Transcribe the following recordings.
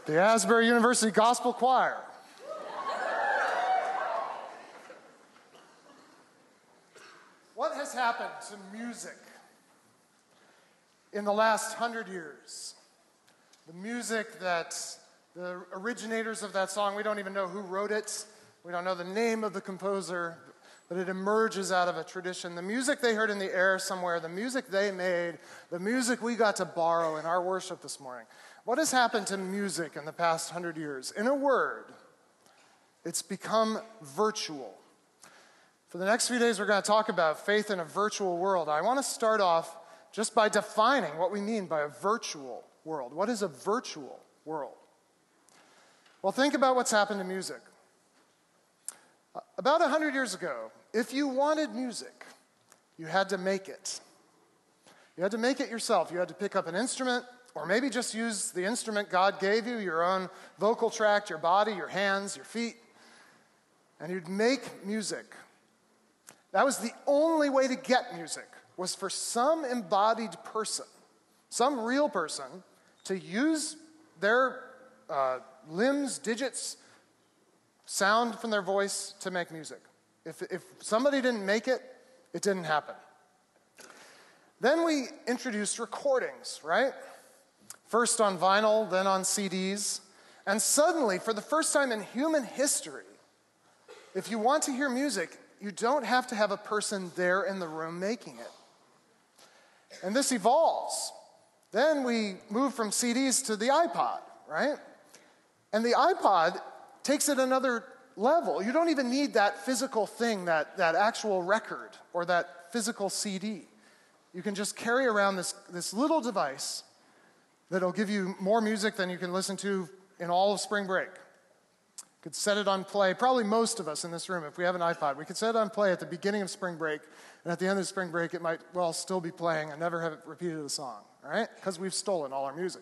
The Asbury University Gospel Choir. What has happened to music in the last 100 years? The music that the originators of that song, we don't even know who wrote it. We don't know the name of the composer, but it emerges out of a tradition. The music they heard in the air somewhere, the music they made, the music we got to borrow in our worship this morning. What has happened to music in the past 100 years? In a word, it's become virtual. For the next few days, we're going to talk about faith in a virtual world. I want to start off just by defining what we mean by a virtual world. What is a virtual world? Well, think about what's happened to music. About 100 years ago, if you wanted music, you had to make it. You had to make it yourself. You had to pick up an instrument, or maybe just use the instrument God gave you, your own vocal tract, your body, your hands, your feet, and you'd make music. That was the only way to get music, was for some embodied person, some real person, to use their limbs, digits, sound from their voice to make music. If somebody didn't make it, it didn't happen. Then we introduced recordings, right? First on vinyl, then on CDs. And suddenly, for the first time in human history, if you want to hear music, you don't have to have a person there in the room making it. And this evolves. Then we move from CDs to the iPod, right? And the iPod takes it another level. You don't even need that physical thing, that actual record or that physical CD. You can just carry around this little device that'll give you more music than you can listen to in all of spring break. You could set it on play. Probably most of us in this room, if we have an iPod, we could set it on play at the beginning of spring break, and at the end of spring break, it might, well, still be playing and never have it repeated a song, all right? Because we've stolen all our music.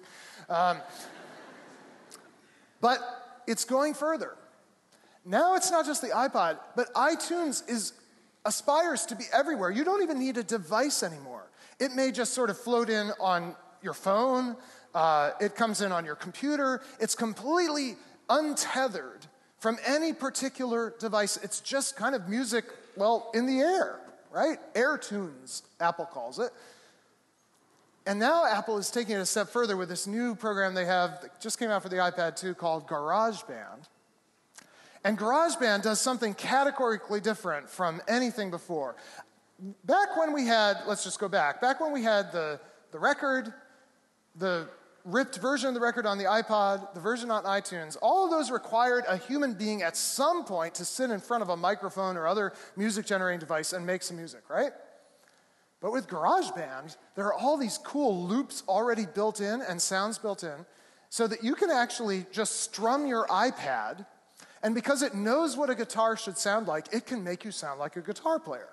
But it's going further. Now it's not just the iPod, but iTunes aspires to be everywhere. You don't even need a device anymore. It may just sort of float in on your phone. It comes in on your computer. It's completely untethered from any particular device. It's just kind of music, well, in the air, right? AirTunes, Apple calls it. And now Apple is taking it a step further with this new program they have that just came out for the iPad 2 called GarageBand. And GarageBand does something categorically different from anything before. Back when we had, let's just go back when we had the record, the ripped version of the record on the iPod, the version on iTunes, all of those required a human being at some point to sit in front of a microphone or other music-generating device and make some music, right? But with GarageBand, there are all these cool loops already built in and sounds built in so that you can actually just strum your iPad, and because it knows what a guitar should sound like, it can make you sound like a guitar player.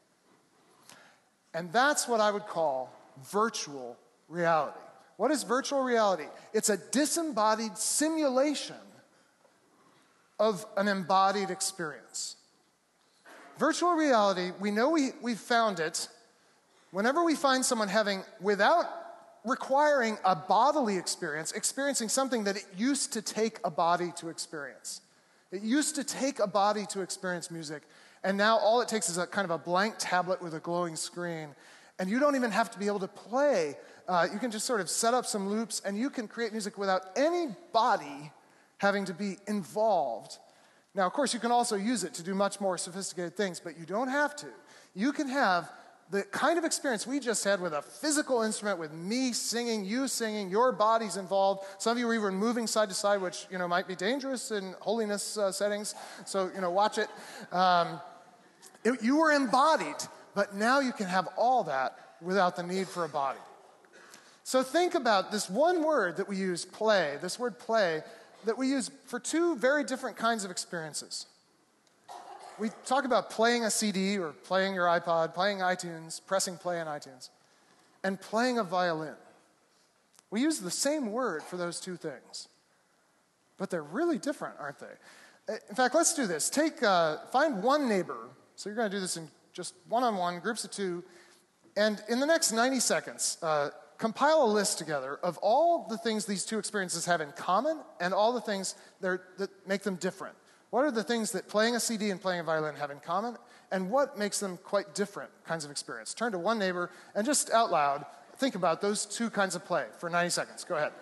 And that's what I would call virtual reality. What is virtual reality? It's a disembodied simulation of an embodied experience. Virtual reality, we know we've found it whenever we find someone having, without requiring a bodily experience, experiencing something that it used to take a body to experience. It used to take a body to experience music, and now all it takes is a kind of a blank tablet with a glowing screen, and you don't even have to be able to play. You can just sort of set up some loops, and you can create music without any body having to be involved. Now, of course, you can also use it to do much more sophisticated things, but you don't have to. You can have the kind of experience we just had with a physical instrument, with me singing, you singing, your body's involved. Some of you are even moving side to side, which might be dangerous in holiness settings. So watch it. You were embodied, but now you can have all that without the need for a body. So think about this one word that we use, play. This word play that we use for two very different kinds of experiences. We talk about playing a CD or playing your iPod, playing iTunes, pressing play on iTunes, and playing a violin. We use the same word for those two things, but they're really different, aren't they? In fact, let's do this. Find one neighbor. So you're going to do this in just one-on-one, groups of two, and in the next 90 seconds, compile a list together of all the things these two experiences have in common and all the things that make them different. What are the things that playing a CD and playing a violin have in common, and what makes them quite different kinds of experience? Turn to one neighbor and just out loud think about those two kinds of play for 90 seconds. Go ahead.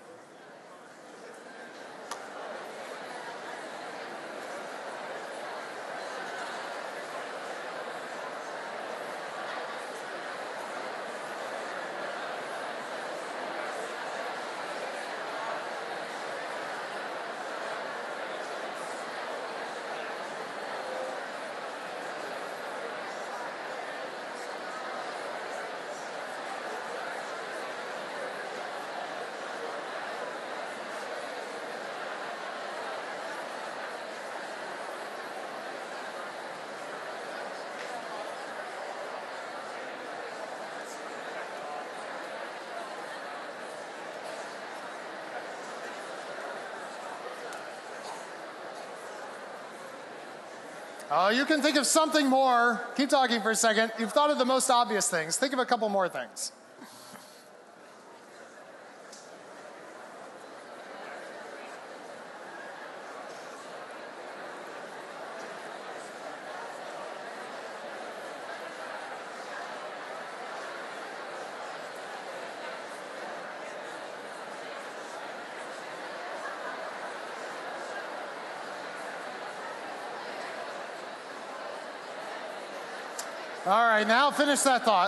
Oh, you can think of something more. Keep talking for a second. You've thought of the most obvious things. Think of a couple more things. All right, now finish that thought.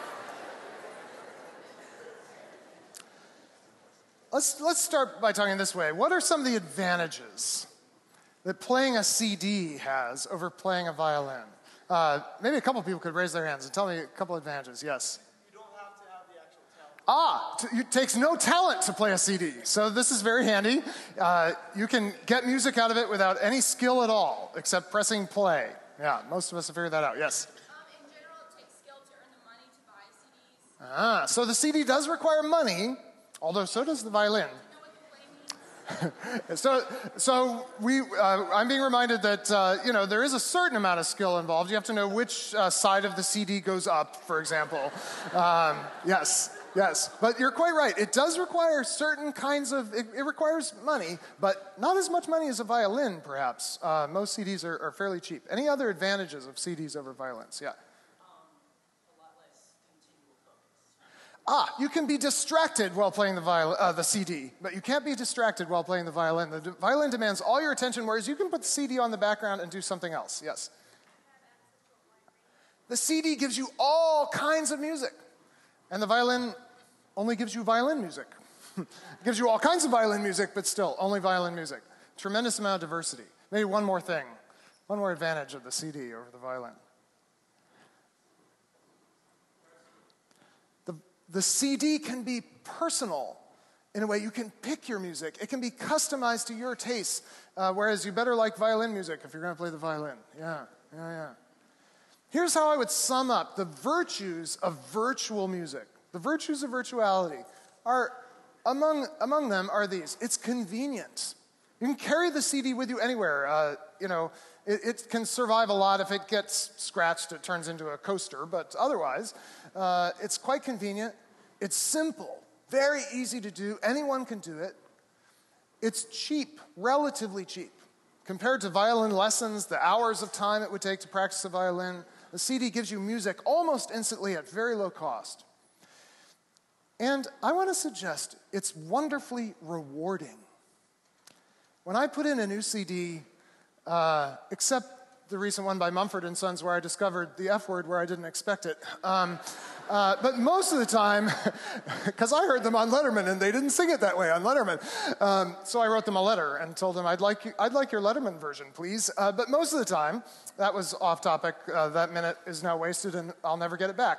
Let's start by talking this way. What are some of the advantages that playing a CD has over playing a violin? Maybe a couple people could raise their hands and tell me a couple advantages. Yes? You don't have to have the actual talent. It takes no talent to play a CD, so this is very handy. You can get music out of it without any skill at all, except pressing play. Yeah, most of us have figured that out. Yes? So the CD does require money, although so does the violin. I'm being reminded that there is a certain amount of skill involved. You have to know which side of the CD goes up, for example. Yes. But you're quite right. It does require certain kinds of. It requires money, but not as much money as a violin, perhaps. Most CDs are fairly cheap. Any other advantages of CDs over violins? Yeah. You can be distracted while playing the CD, but you can't be distracted while playing the violin. The violin demands all your attention, whereas you can put the CD on the background and do something else. Yes? The CD gives you all kinds of music, and the violin only gives you violin music. It gives you all kinds of violin music, but still, only violin music. Tremendous amount of diversity. Maybe one more thing, one more advantage of the CD over the violin. The CD can be personal in a way. You can pick your music. It can be customized to your taste, whereas you better like violin music if you're going to play the violin. Yeah. Here's how I would sum up the virtues of virtual music. The virtues of virtuality are, among them are these. It's convenient. You can carry the CD with you anywhere. It can survive a lot. If it gets scratched, it turns into a coaster, but otherwise, it's quite convenient. It's simple, very easy to do. Anyone can do it. It's cheap, relatively cheap. Compared to violin lessons, the hours of time it would take to practice a violin, the CD gives you music almost instantly at very low cost. And I want to suggest it's wonderfully rewarding. When I put in a new CD, except the recent one by Mumford & Sons where I discovered the F word where I didn't expect it. But most of the time, because I heard them on Letterman and they didn't sing it that way on Letterman. So I wrote them a letter and told them, I'd like your Letterman version, please. But most of the time, that was off topic. That minute is now wasted and I'll never get it back.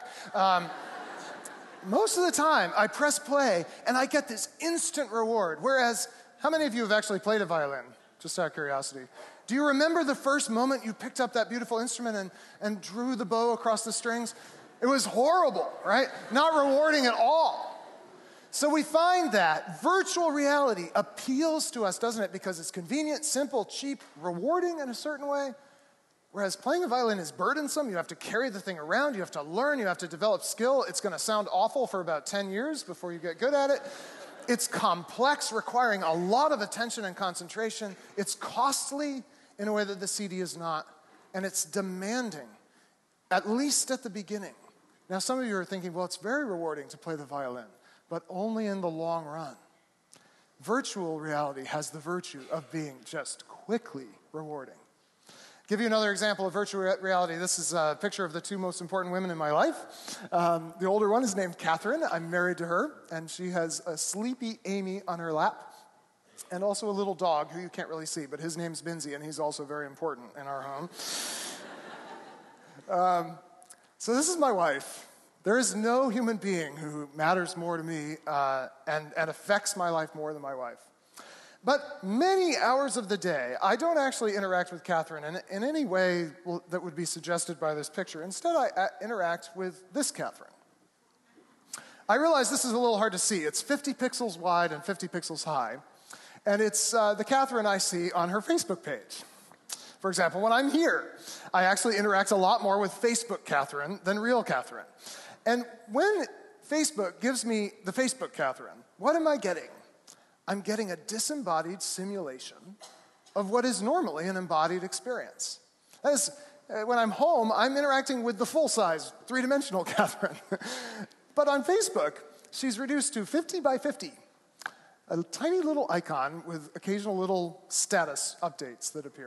Most of the time, I press play and I get this instant reward. Whereas, how many of you have actually played a violin? Just out of curiosity. Do you remember the first moment you picked up that beautiful instrument and drew the bow across the strings? It was horrible, right? Not rewarding at all. So we find that virtual reality appeals to us, doesn't it? Because it's convenient, simple, cheap, rewarding in a certain way. Whereas playing a violin is burdensome. You have to carry the thing around. You have to learn. You have to develop skill. It's going to sound awful for about 10 years before you get good at it. It's complex, requiring a lot of attention and concentration. It's costly in a way that the CD is not. And it's demanding, at least at the beginning. Now, some of you are thinking, well, it's very rewarding to play the violin, but only in the long run. Virtual reality has the virtue of being just quickly rewarding. Give you another example of virtual reality. This is a picture of the two most important women in my life. The older one is named Catherine. I'm married to her, and she has a sleepy Amy on her lap, and also a little dog who you can't really see, but his name's Binzi, and he's also very important in our home. So this is my wife. There is no human being who matters more to me and affects my life more than my wife. But many hours of the day, I don't actually interact with Catherine in any way that would be suggested by this picture. Instead, I interact with this Catherine. I realize this is a little hard to see. It's 50 pixels wide and 50 pixels high. And it's the Catherine I see on her Facebook page. For example, when I'm here, I actually interact a lot more with Facebook Catherine than real Catherine. And when Facebook gives me the Facebook Catherine, what am I getting? I'm getting a disembodied simulation of what is normally an embodied experience. That is, when I'm home, I'm interacting with the full-size, three-dimensional Catherine. But on Facebook, she's reduced to 50 by 50, a tiny little icon with occasional little status updates that appear.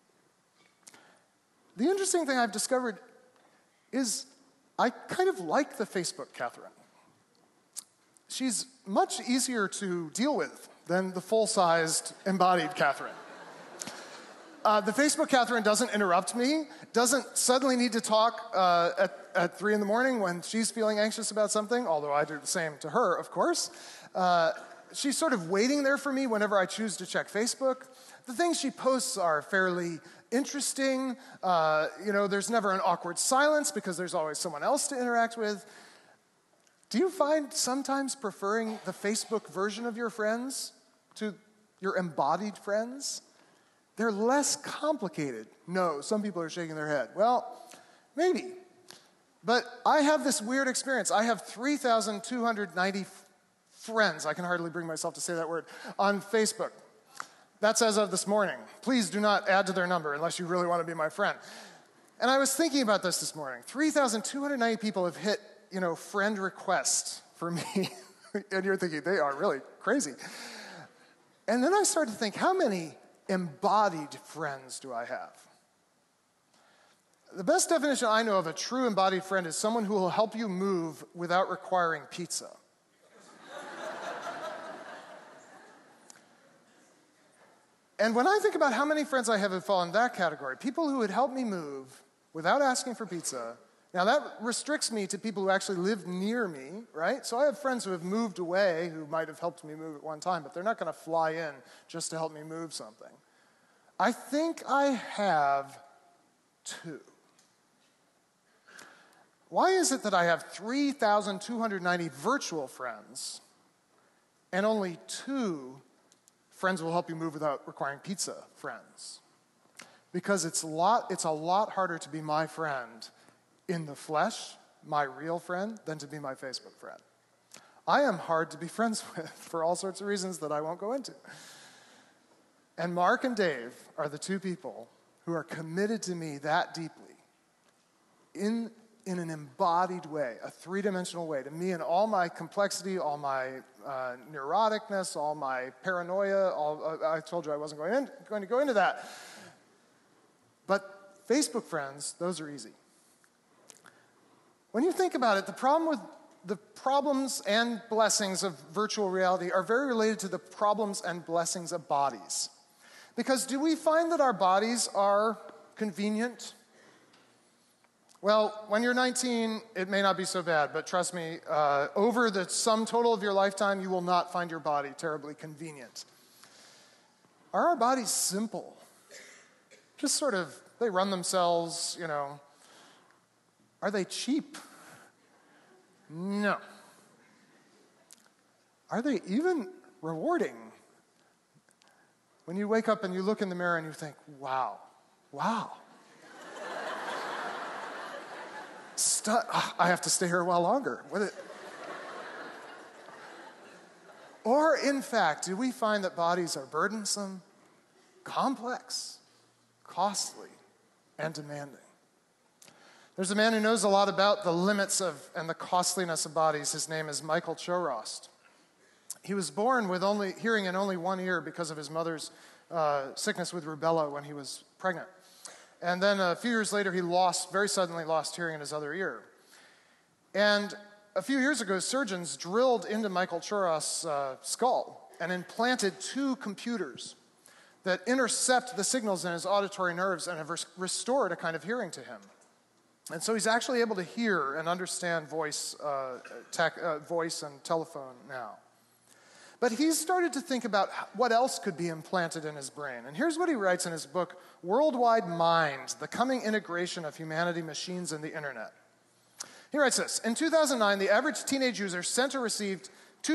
The interesting thing I've discovered is I kind of like the Facebook Catherine. She's much easier to deal with than the full-sized embodied Catherine. The Facebook Catherine doesn't interrupt me, doesn't suddenly need to talk at 3 in the morning when she's feeling anxious about something, although I do the same to her, of course. She's sort of waiting there for me whenever I choose to check Facebook. The things she posts are fairly interesting. There's never an awkward silence because there's always someone else to interact with. Do you find sometimes preferring the Facebook version of your friends to your embodied friends? They're less complicated. No, some people are shaking their head. Well, maybe. But I have this weird experience. I have 3,290 friends, I can hardly bring myself to say that word, on Facebook. That's as of this morning. Please do not add to their number unless you really want to be my friend. And I was thinking about this morning. 3,290 people have hit friend request for me. And you're thinking, they are really crazy. And then I started to think, how many embodied friends do I have? The best definition I know of a true embodied friend is someone who will help you move without requiring pizza. And when I think about how many friends I have who fall in that category, people who would help me move without asking for pizza. Now, that restricts me to people who actually live near me, right? So I have friends who have moved away who might have helped me move at one time, but they're not going to fly in just to help me move something. I think I have 2. Why is it that I have 3,290 virtual friends and only 2 friends will help you move without requiring pizza friends? Because it's a lot harder to be my friend in the flesh, my real friend, than to be my Facebook friend. I am hard to be friends with for all sorts of reasons that I won't go into. And Mark and Dave are the 2 people who are committed to me that deeply in an embodied way, a 3-dimensional way, to me in all my complexity, all my neuroticness, all my paranoia. I told you I wasn't going to go into that. But Facebook friends, those are easy. When you think about it, the problems and blessings of virtual reality are very related to the problems and blessings of bodies. Because do we find that our bodies are convenient? Well, when you're 19, it may not be so bad, but trust me, over the sum total of your lifetime, you will not find your body terribly convenient. Are our bodies simple? Just sort of, they run themselves, Are they cheap? No. Are they even rewarding? When you wake up and you look in the mirror and you think, wow. I have to stay here a while longer. Or, in fact, do we find that bodies are burdensome, complex, costly, and demanding? There's a man who knows a lot about the limits of and the costliness of bodies. His name is Michael Chorost. He was born with hearing in only one ear because of his mother's sickness with rubella when he was pregnant. And then a few years later, he very suddenly lost hearing in his other ear. And a few years ago, surgeons drilled into Michael Chorost's skull and implanted 2 computers that intercept the signals in his auditory nerves and have restored a kind of hearing to him. And so he's actually able to hear and understand voice and telephone now. But he's started to think about what else could be implanted in his brain. And here's what he writes in his book, Worldwide Mind, The Coming Integration of Humanity, Machines, and the Internet. He writes this: in 2009, the average teenage user sent or received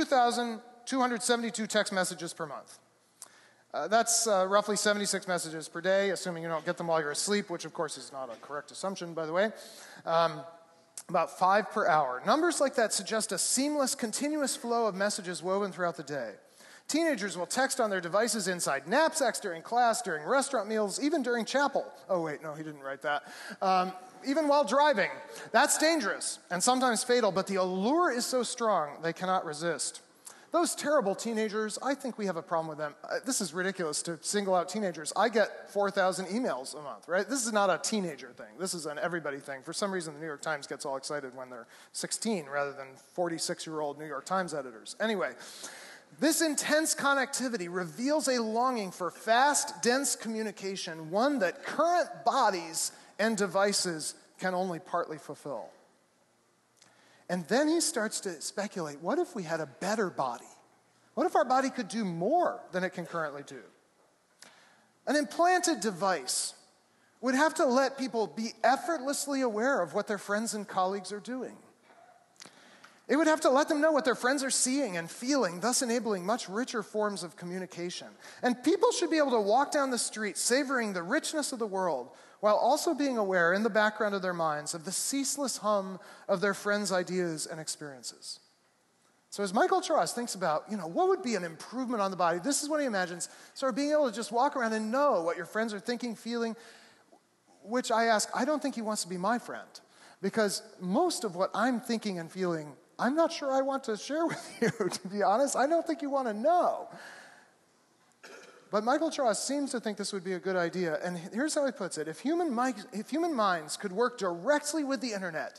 2,272 text messages per month. That's roughly 76 messages per day, assuming you don't get them while you're asleep, which of course is not a correct assumption, by the way. About 5 per hour. Numbers like that suggest a seamless, continuous flow of messages woven throughout the day. Teenagers will text on their devices inside knapsacks, during class, during restaurant meals, even during chapel. Oh wait, no, he didn't write that. Even while driving. That's dangerous and sometimes fatal, but the allure is so strong they cannot resist. Those terrible teenagers, I think we have a problem with them. This is ridiculous to single out teenagers. I get 4,000 emails a month, right? This is not a teenager thing. This is an everybody thing. For some reason, the New York Times gets all excited when they're 16 rather than 46-year-old New York Times editors. Anyway, this intense connectivity reveals a longing for fast, dense communication, one that current bodies and devices can only partly fulfill. And then he starts to speculate, what if we had a better body? What if our body could do more than it can currently do? An implanted device would have to let people be effortlessly aware of what their friends and colleagues are doing. It would have to let them know what their friends are seeing and feeling, thus enabling much richer forms of communication. And people should be able to walk down the street savoring the richness of the world while also being aware in the background of their minds of the ceaseless hum of their friends' ideas and experiences. So as Michael Chorost thinks about, what would be an improvement on the body, this is what he imagines, sort of being able to just walk around and know what your friends are thinking, feeling, which I ask, I don't think he wants to be my friend, because most of what I'm thinking and feeling, I'm not sure I want to share with you, to be honest. I don't think you want to know. But Michael Chorost seems to think this would be a good idea, and here's how he puts it. If human minds could work directly with the internet,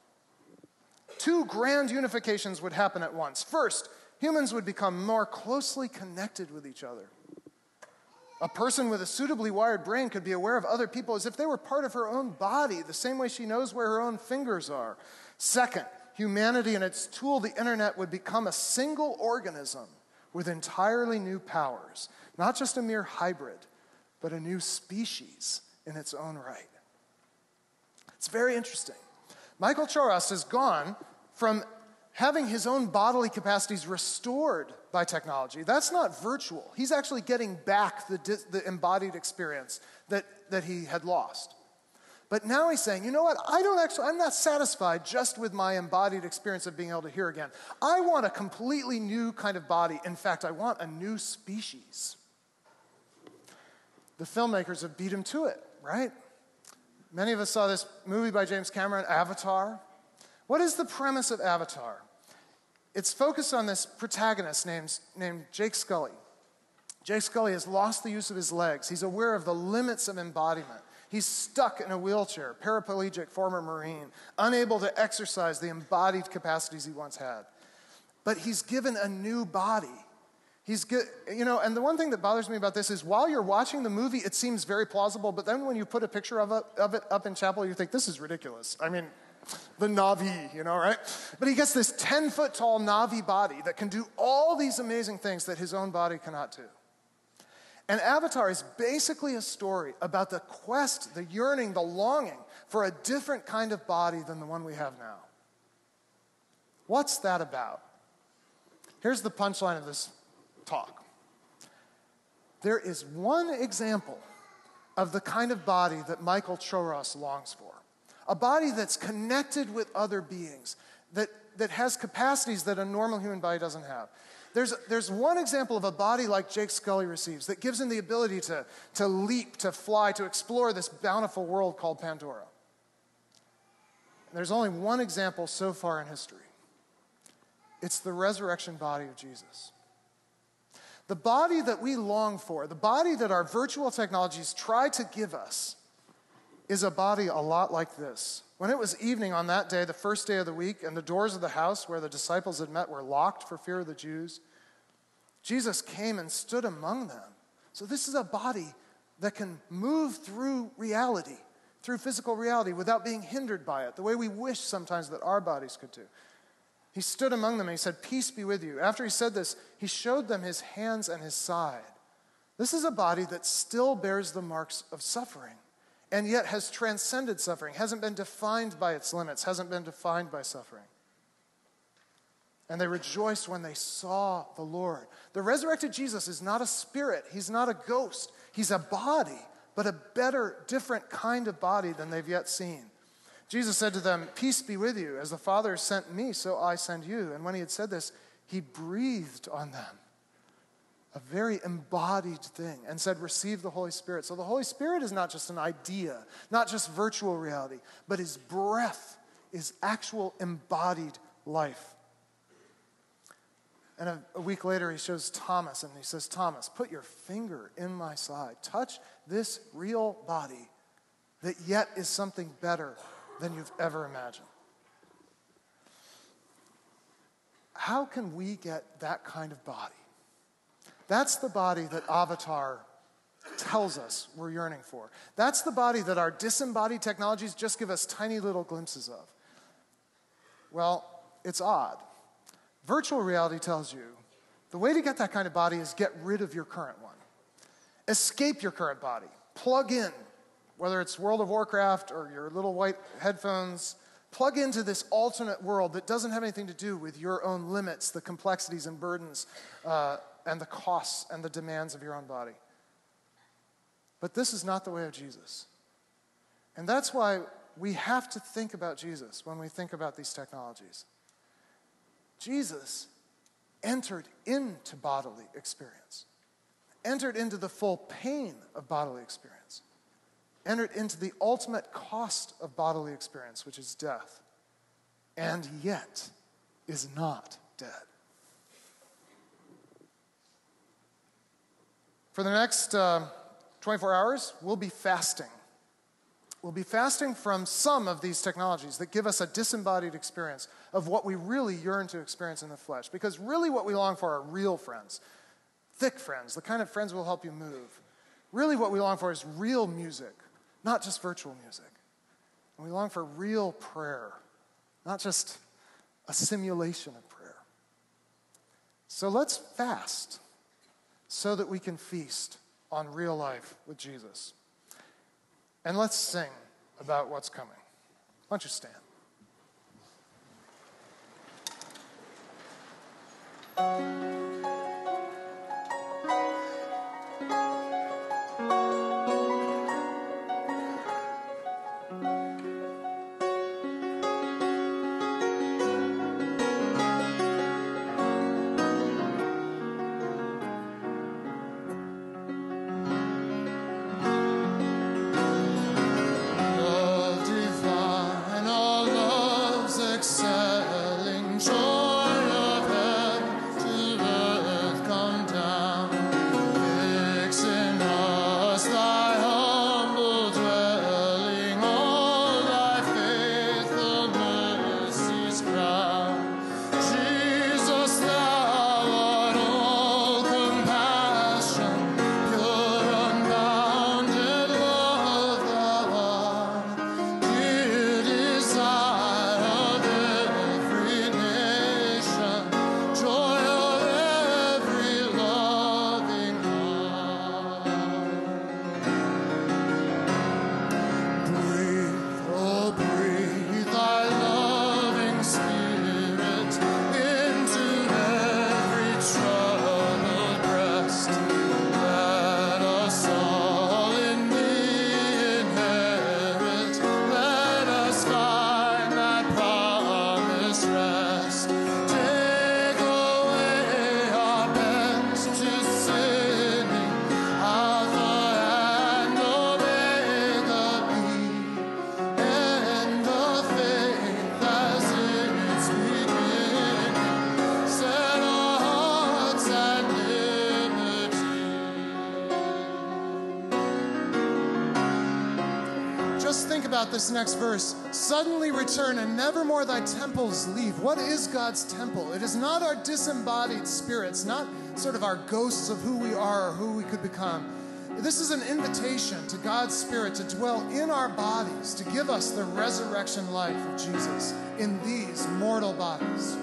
2 grand unifications would happen at once. First, humans would become more closely connected with each other. A person with a suitably wired brain could be aware of other people as if they were part of her own body, the same way she knows where her own fingers are. Second, humanity and its tool, the internet, would become a single organism with entirely new powers. Not just a mere hybrid, but a new species in its own right. It's very interesting. Michael Chorost has gone from having his own bodily capacities restored by technology. That's not virtual. He's actually getting back the embodied experience that he had lost. But now he's saying, you know what, I'm not satisfied just with my embodied experience of being able to hear again. I want a completely new kind of body. In fact, I want a new species. The filmmakers have beat him to it, right? Many of us saw this movie by James Cameron, Avatar. What is the premise of Avatar? It's focused on this protagonist named Jake Sully. Jake Sully has lost the use of his legs. He's aware of the limits of embodiment. He's stuck in a wheelchair, paraplegic, former Marine, unable to exercise the embodied capacities he once had. But he's given a new body. And the one thing that bothers me about this is while you're watching the movie, it seems very plausible, but then when you put a picture of it up in chapel, you think, this is ridiculous. I mean, the Na'vi, right? But he gets this 10-foot tall Na'vi body that can do all these amazing things that his own body cannot do. And Avatar is basically a story about the quest, the yearning, the longing for a different kind of body than the one we have now. What's that about? Here's the punchline of this talk. There is one example of the kind of body that Michael Chorost longs for. a body that's connected with other beings, that has capacities that a normal human body doesn't have. There's one example of a body like Jake Scully receives that gives him the ability to leap, to fly, to explore this bountiful world called Pandora. There's only one example so far in history. It's the resurrection body of Jesus. The body that we long for, the body that our virtual technologies try to give us, is a body a lot like this. When it was evening on that day, the first day of the week, and the doors of the house where the disciples had met were locked for fear of the Jews, Jesus came and stood among them. So this is a body that can move through reality, through physical reality, without being hindered by it, the way we wish sometimes that our bodies could do. He stood among them and he said, "Peace be with you." After he said this, he showed them his hands and his side. This is a body that still bears the marks of suffering, and yet has transcended suffering, hasn't been defined by its limits, hasn't been defined by suffering. And they rejoiced when they saw the Lord. The resurrected Jesus is not a spirit. He's not a ghost. He's a body, but a better, different kind of body than they've yet seen. Jesus said to them, "Peace be with you. As the Father sent me, so I send you." And when he had said this, he breathed on them, a very embodied thing, and said, "Receive the Holy Spirit." So the Holy Spirit is not just an idea, not just virtual reality, but his breath is actual embodied life. And a week later, he shows Thomas, and he says, "Thomas, put your finger in my side. Touch this real body that yet is something better than you've ever imagined." How can we get that kind of body? That's the body that Avatar tells us we're yearning for. That's the body that our disembodied technologies just give us tiny little glimpses of. Well, it's odd. Virtual reality tells you the way to get that kind of body is get rid of your current one. Escape your current body. Plug in, whether it's World of Warcraft or your little white headphones. Plug into this alternate world that doesn't have anything to do with your own limits, the complexities and burdens, and the costs and the demands of your own body. But this is not the way of Jesus. And that's why we have to think about Jesus when we think about these technologies. Jesus entered into bodily experience, entered into the full pain of bodily experience, entered into the ultimate cost of bodily experience, which is death, and yet is not dead. For the next 24 hours, we'll be fasting. We'll be fasting from some of these technologies that give us a disembodied experience of what we really yearn to experience in the flesh. Because really what we long for are real friends, thick friends, the kind of friends who will help you move. Really what we long for is real music, not just virtual music. And we long for real prayer, not just a simulation of prayer. So let's fast so that we can feast on real life with Jesus. And let's sing about what's coming. Why don't you stand? Excelling joy of heaven to learn. about this next verse. Suddenly return, and nevermore thy temples leave. What is God's temple? It is not our disembodied spirits, not sort of our ghosts of who we are or who we could become. This is an invitation to God's Spirit to dwell in our bodies, to give us the resurrection life of Jesus in these mortal bodies.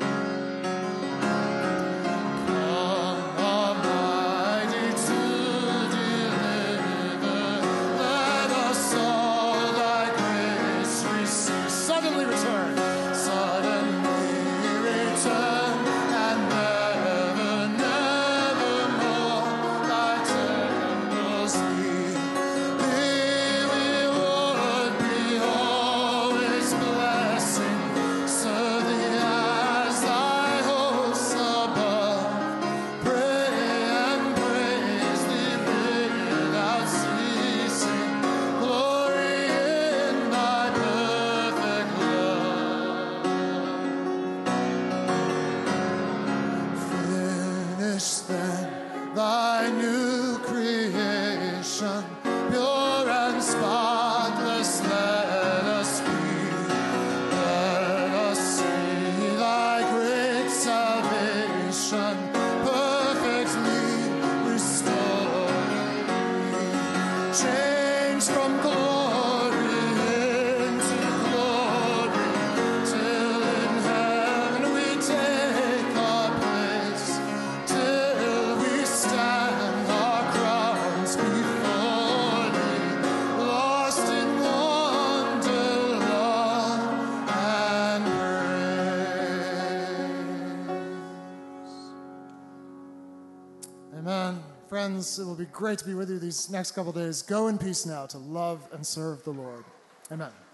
Amen. Friends, it will be great to be with you these next couple days. Go in peace now to love and serve the Lord. Amen.